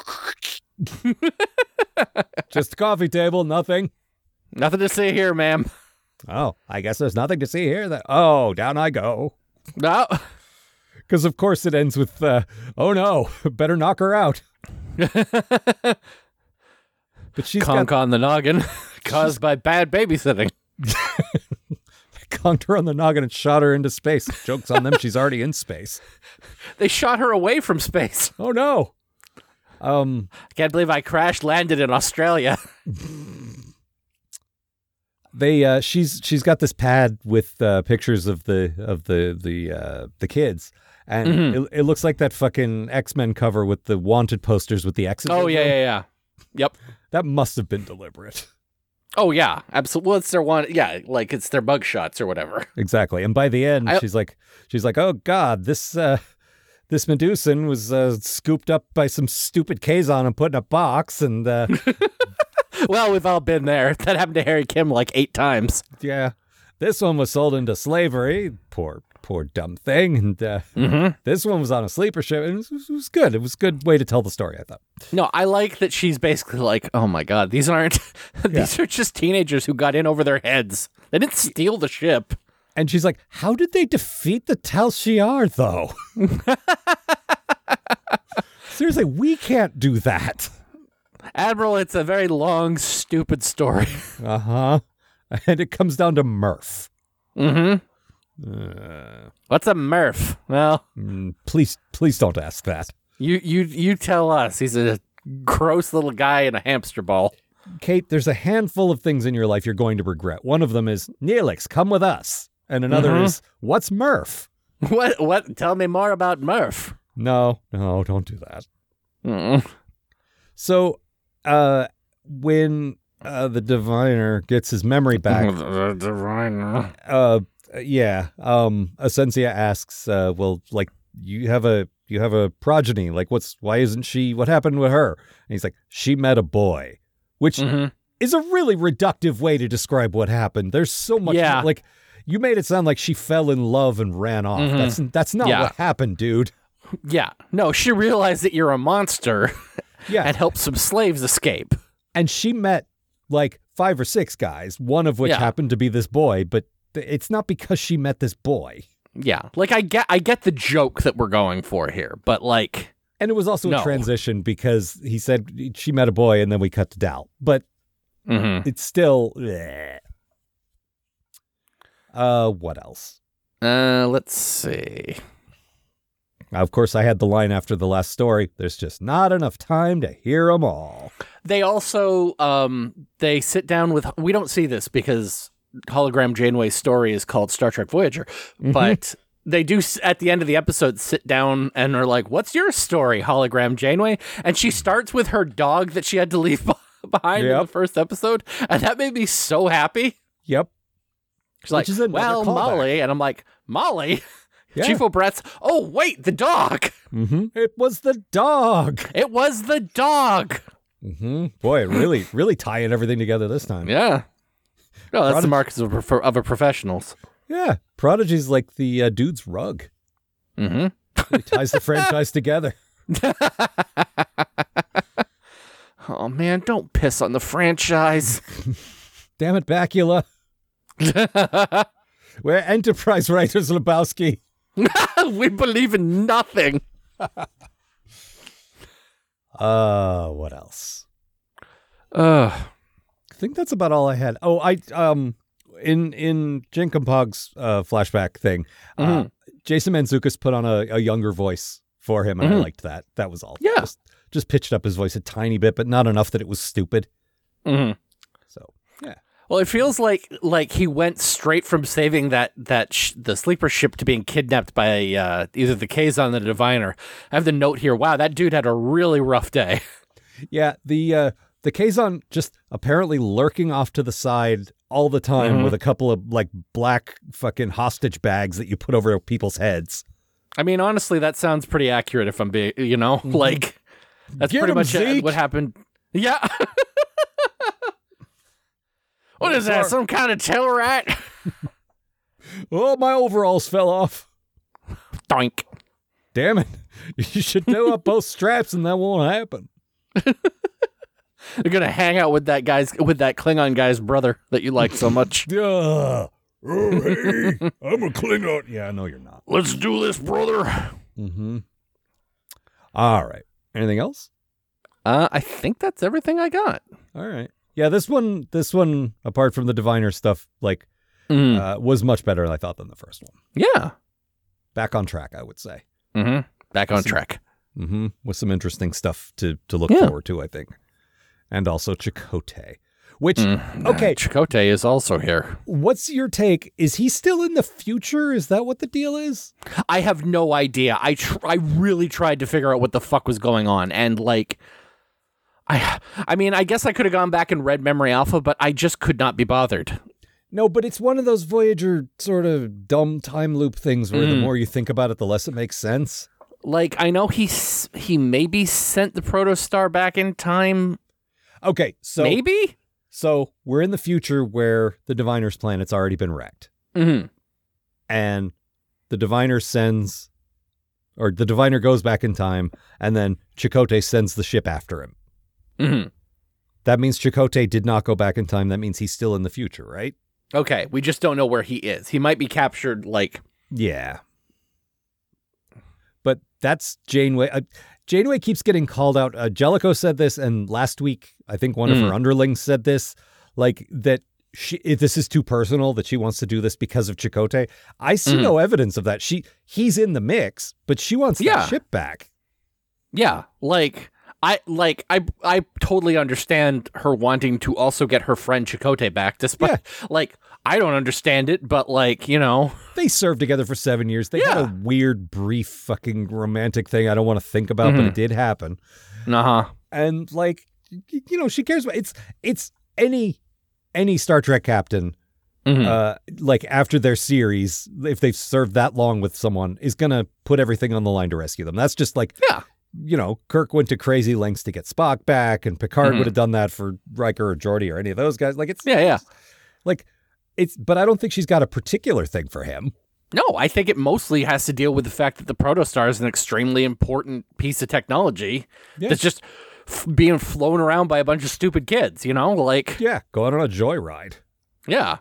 Just a coffee table, nothing. Nothing to see here, ma'am. Oh, I guess there's nothing to see here. That oh, down I go. No. Because of course it ends with, uh, oh no, better knock her out. But she's Conk got on the noggin caused by bad babysitting. conked her on the noggin and shot her into space. Joke's on them, she's already in space. They shot her away from space. Oh no. Um, Can't believe I crash landed in Australia. they uh, she's she's got this pad with uh, pictures of the of the the uh, the kids. And Mhm. it, it looks like that fucking X-Men cover with the wanted posters with the X's. Oh, in yeah, them. yeah, yeah. Yep. That must have been deliberate. Oh, yeah. Absolutely. Well, it's their one. Yeah, like it's their bug shots or whatever. Exactly. And by the end, I- she's like, she's like, oh God, this uh, this Medusan was uh, scooped up by some stupid Kazon and put in a box, and uh, Well, we've all been there. That happened to Harry Kim like eight times. yeah, this one was sold into slavery. Poor, poor dumb thing. And uh, Mm-hmm. this one was on a sleeper ship, and it was, it was good. It was a good way to tell the story, I thought. No, I like that she's basically like, oh my God, these aren't, these are just teenagers who got in over their heads. They didn't steal the ship. And she's like, how did they defeat the Tal Shiar, though? Seriously, we can't do that. Admiral, it's a very long, stupid story. Uh huh. and it comes down to Murph. Mm-hmm. Uh, What's a Murph? Well, mm, please, please don't ask that. you you you tell us. He's a gross little guy in a hamster ball. Kate, there's a handful of things in your life you're going to regret. One of them is, Neelix, come with us. And another Mhm. is, what's Murph? What? What? Tell me more about Murph. No, no, don't do that. Mm. So, uh, when uh, the diviner gets his memory back, The diviner. uh, yeah, um, Essentia asks, uh, well, like, you have a you have a progeny. Like, what's why isn't she? What happened with her? And he's like, she met a boy, which Mhm. is a really reductive way to describe what happened. There's so much, Yeah. like, you made it sound like she fell in love and ran off. Mhm. That's that's not Yeah. what happened, dude. Yeah. No, she realized that you're a monster Yeah, and helped some slaves escape. and she met like five or six guys, one of which Yeah. happened to be this boy, but th- it's not because she met this boy. Yeah. Like I get I get the joke that we're going for here, but like And it was also No. a transition because he said she met a boy and then we cut to Dal. But mhm. it's still bleh. Uh what else? Uh let's see. Of course, I had the line after the last story. There's just not enough time to hear them all. They also um they sit down with we don't see this because Hologram Janeway's story is called Star Trek Voyager, Mm-hmm. but they do s- at the end of the episode sit down and are like, "What's your story, Hologram Janeway?" And she starts with her dog that she had to leave behind in Yep. the first episode, and that made me so happy. Yep. She's like, Which is another "Well, callback. Molly," and I'm like, "Molly." Yeah. Chief O'Brett's, "Oh wait, the dog. Mm-hmm. It was the dog. It was the dog." Mm-hmm. Boy, really, really tying everything together this time. Yeah. No, that's the Prodigy- marks of a, prof- of a professionals. Yeah. Prodigy's like the uh, dude's rug. Mm-hmm. He ties the franchise together. Oh man, don't piss on the franchise. Damn it, Bakula. We're Enterprise writers, Lebowski. We believe in nothing. Uh, what else? Ugh. I think that's about all I had. Oh, I um in in Jinkampog's uh, flashback thing, uh, Mhm. Jason Mantzoukas put on a, a younger voice for him, and I Mhm. liked that. That was all. Yeah. Just, just pitched up his voice a tiny bit, but not enough that it was stupid. hmm So yeah. Well, it feels like like he went straight from saving that that sh- the sleeper ship to being kidnapped by uh, either the Kazon or the Diviner. I have the note here. Wow, that dude had a really rough day. Yeah, the uh, the Kazon just apparently lurking off to the side all the time Mhm. with a couple of like black fucking hostage bags that you put over people's heads. I mean, honestly, that sounds pretty accurate. If I'm being, you know, like that's Get pretty him, much it- Zeke. what happened. Yeah. What is that? Some kind of tail rat? Oh, my overalls fell off. Doink. Damn it! You should do up both straps, and that won't happen. You're gonna hang out with that guy's with that Klingon guy's brother that you like so much. Ugh. Oh, hey, I'm a Klingon. Yeah, no, you're not. Let's do this, brother. Mm-hmm. All right. Anything else? Uh, I think that's everything I got. All right. Yeah, this one, this one, apart from the diviner stuff, like, Mm. uh, was much better, I thought, than the first one. Yeah. Back on track, I would say. Mm-hmm. Back on Listen. track. Mm-hmm. With some interesting stuff to to look Yeah. forward to, I think. And also Chakotay. Which, Mm. okay, Uh, Chakotay is also here. what's your take? Is he still in the future? Is that what the deal is? I have no idea. I tr- I really tried to figure out what the fuck was going on, and like, I I mean, I guess I could have gone back and read Memory Alpha, but I just could not be bothered. No, but it's one of those Voyager sort of dumb time loop things where the Mm. more you think about it, the less it makes sense. Like, I know he s- he maybe sent the Protostar back in time. Okay, so maybe. so we're in the future where the Diviner's planet's already been wrecked. Mm-hmm. And the Diviner sends, or the Diviner goes back in time, and then Chakotay sends the ship after him. Mm-hmm. That means Chakotay did not go back in time. That means he's still in the future, right? Okay, we just don't know where he is. He might be captured, like... Yeah. But that's Janeway. Uh, Janeway keeps getting called out. Uh, Jellicoe said this, and last week, I think one of Mm. her underlings said this, like that she if this is too personal, that she wants to do this because of Chakotay. I see Mhm. no evidence of that. She he's in the mix, but she wants Yeah. that ship back. Yeah, like I like I I totally understand her wanting to also get her friend Chakotay back, despite like I don't understand it, but like, you know, They served together for seven years. They had Yeah. a weird, brief, fucking romantic thing I don't want to think about, but Mhm. it did happen. uh-huh. And like, y- you know, she cares about it's it's any any Star Trek captain. Mhm. Uh, like after their series, if they've served that long with someone, is gonna put everything on the line to rescue them. That's just like, Yeah. you know, Kirk went to crazy lengths to get Spock back, and Picard Mhm. would have done that for Riker or Geordi or any of those guys. Like it's Yeah, yeah. like it's, but I don't think she's got a particular thing for him. No, I think it mostly has to deal with the fact that the protostar is an extremely important piece of technology Yeah. that's just f- being flown around by a bunch of stupid kids, you know? Like, Yeah, going on a joyride. yeah.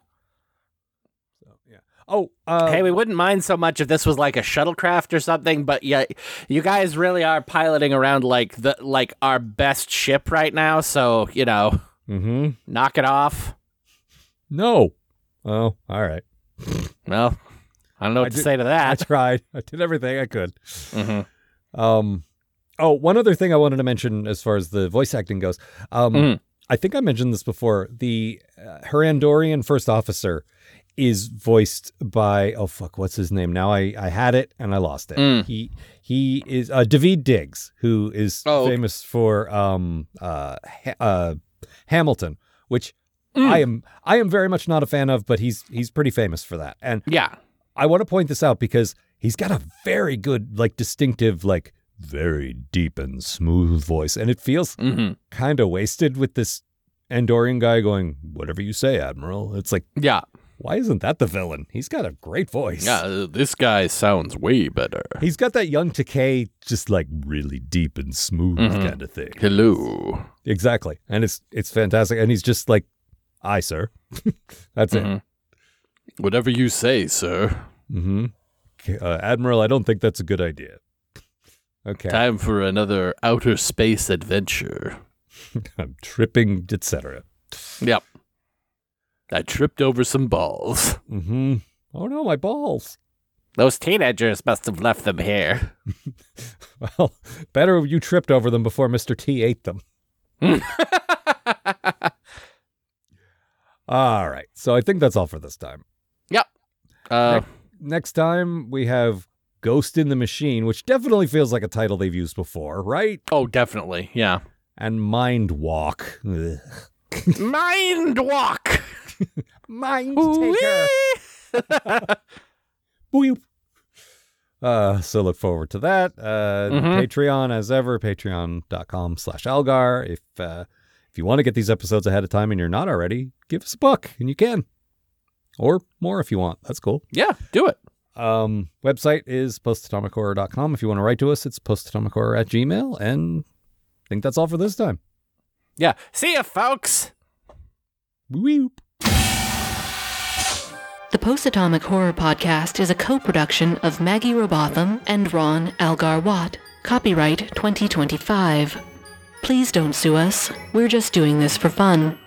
So yeah. Oh, uh, Hey, we wouldn't mind so much if this was like a shuttlecraft or something, but yeah, you guys really are piloting around like the like our best ship right now, so, you know, mm-hmm. knock it off. No. Oh, all right. Well, I don't know what I to did- say to I that. tried. I did everything I could. Mm-hmm. Um, oh, one other thing I wanted to mention as far as the voice acting goes. Um, Mhm. I think I mentioned this before. The uh, her Andorian first officer is voiced by oh fuck, what's his name? Now I I had it and I lost it. Mm. He he is uh, David Diggs, who is Oh, okay. famous for um uh, ha- uh Hamilton, which Mm. I am I am very much not a fan of, but he's he's pretty famous for that. And Yeah. I want to point this out because he's got a very good, like distinctive, like very deep and smooth voice. And it feels Mm-hmm. kind of wasted with this Andorian guy going, whatever you say, Admiral. It's like, Yeah. why isn't that the villain? He's got a great voice. Yeah, uh, this guy sounds way better. He's got that young Takei, just like really deep and smooth Mhm. kind of thing. Hello. Exactly. And it's it's fantastic. And he's just like, aye, sir. That's Mhm. Whatever you say, sir. it. Mm-hmm. Uh, Admiral, I don't think that's a good idea. Okay. Time for another outer space adventure. I'm tripping, et cetera. Yep. I tripped over some balls. Mm-hmm. Oh no, my balls. Those teenagers must have left them here. Well, better you tripped over them before Mister T ate them. All right. So I think that's all for this time. Yep. Uh, Next time we have Ghost in the Machine, which definitely feels like a title they've used before, right? oh, definitely. Yeah. And Mind Walk. Ugh. Mind walk. Mind Taker. Boop. Uh, so look forward to that. Uh, Mhm. Patreon, as ever, patreon.com slash Algar. If, uh, if you want to get these episodes ahead of time and you're not already, give us a buck, and you can. Or more if you want. That's cool. Yeah, do it. Um, website is postatomic horror dot com. If you want to write to us, it's postatomic horror at gmail. And I think that's all for this time. Yeah. See ya, folks. Woo. The Post-Atomic Horror Podcast is a co-production of Maggie Robotham and Ron Algar Watt. Copyright twenty twenty-five. Please don't sue us. We're just doing this for fun.